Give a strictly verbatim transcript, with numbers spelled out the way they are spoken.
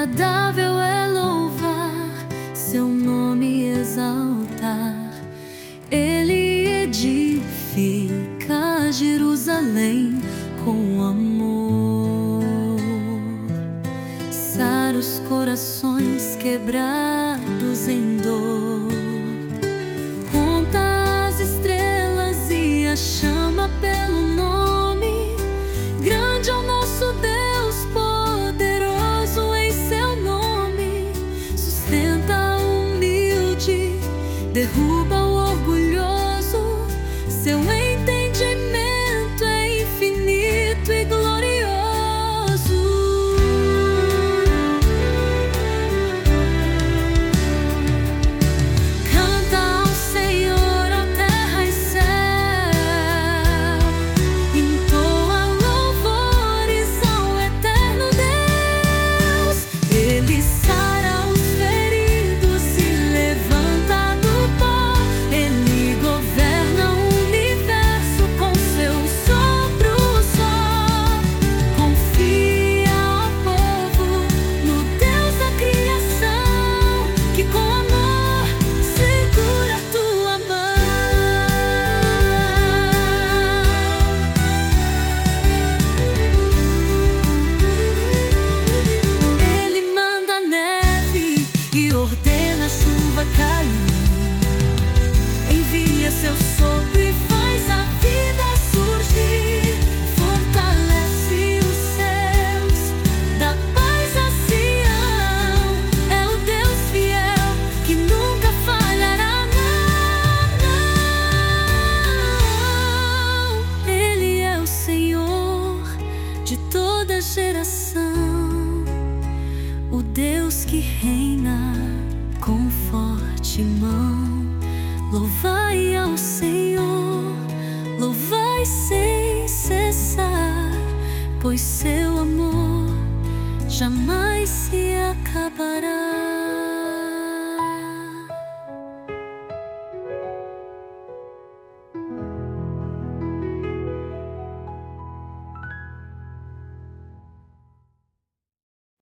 Agradável é louvar, seu nome exaltar. Ele edifica Jerusalém com amor, sara os corações quebrados em dor. Conta as estrelas e a chama pelo nome. Grande é o nosso Deus, poderoso em seu nome. Sustenta o humilde, derruba o orgulhoso. Seu entendimento é infinito e glorioso. Canta ao Senhor, ó terra e céu, entoa louvores ao eterno Deus. Ele sara os feridos e levanta do pó. Ele governa o universo com seu sopro só. Confia, ó povo, no Deus da criação, que com amor segura tua mão. Ele manda neve e ordena a chuva cair. Envia seu sopro e faz a vida surgir. Fortalece os céus, dá paz a Sião. É o Deus fiel que nunca falhará, não. Ele é o Senhor de toda geração, o Deus que reina com forte mão. Louvai ao Senhor, louvai sem cessar, pois seu amor jamais se acabará.